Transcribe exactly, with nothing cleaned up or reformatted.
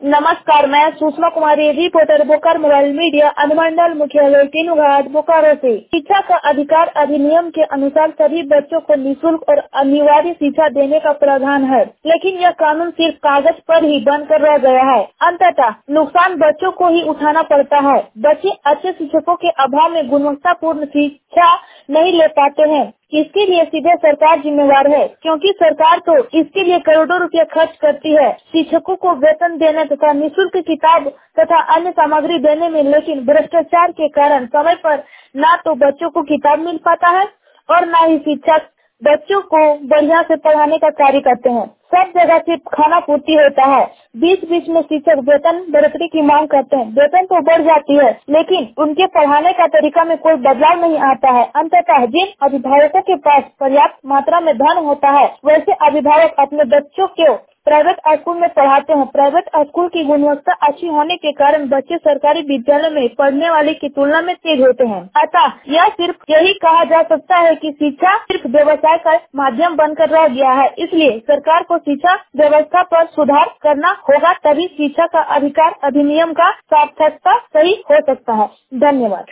नमस्कार, मैं Sushma Kumari, reporter Bokaro mobile media, अनुमंडल मुख्यालय तीनू घाट बोकारो से। शिक्षा का अधिकार अधिनियम के अनुसार सभी बच्चों को निःशुल्क और अनिवार्य शिक्षा देने का प्रावधान है, लेकिन यह कानून सिर्फ कागज पर ही बनकर रह गया है। अंततः नुकसान बच्चों को ही उठाना पड़ता है। बच्चे अच्छे शिक्षकों के अभाव में गुणवत्तापूर्ण शिक्षा नहीं ले पाते हैं। इसके लिए सीधे सरकार जिम्मेवार है, क्योंकि सरकार तो इसके लिए करोड़ों रुपए खर्च करती है शिक्षकों को वेतन देने तथा निःशुल्क किताब तथा अन्य सामग्री देने में, लेकिन भ्रष्टाचार के कारण समय पर न तो बच्चों को किताब मिल पाता है और न ही शिक्षक बच्चों को बढ़िया से पढ़ाने का कार्य करते हैं। सब जगह सिर्फ खाना पूर्ति होता है। बीच बीच में शिक्षक वेतन बढ़ोतरी की मांग करते हैं। वेतन तो बढ़ जाती है, लेकिन उनके पढ़ाने का तरीका में कोई बदलाव नहीं आता है। अंततः जिन अभिभावकों के पास पर्याप्त मात्रा में धन होता है, वैसे अभिभावक अपने बच्चों को प्राइवेट स्कूल में पढ़ाते हैं। प्राइवेट स्कूल की गुणवत्ता अच्छी होने के कारण बच्चे सरकारी विद्यालय में पढ़ने वाले की तुलना में तेज होते हैं। अतः यह सिर्फ यही कहा जा सकता है कि शिक्षा सिर्फ व्यवसाय का माध्यम बनकर रह गया है। इसलिए सरकार को शिक्षा व्यवस्था पर सुधार करना होगा, तभी शिक्षा का अधिकार अधिनियम का सार्थकता सही हो सकता है। धन्यवाद।